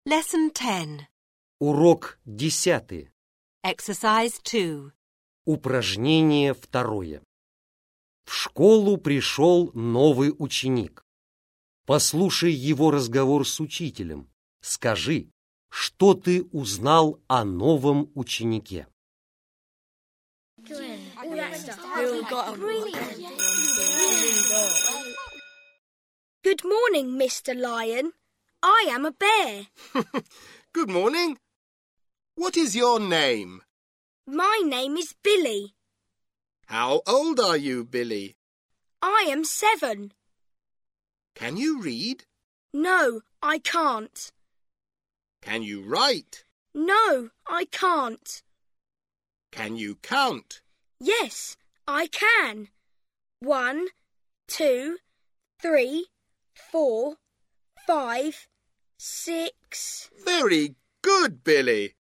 Lesson 10. Урок 10. Exercise 2. Упражнение 2. В школу пришел новый ученик. Послушай его разговор с учителем. Скажи, что ты узнал о новом ученике. Good morning, Mr. Lion. I am a bear. Good morning. What is your name? My name is Billy. How old are you, Billy? I am 7. Can you read? No, I can't. Can you write? No, I can't. Can you count? Yes, I can. 1, 2, 3, 4, 5, 6. Very good, Billy.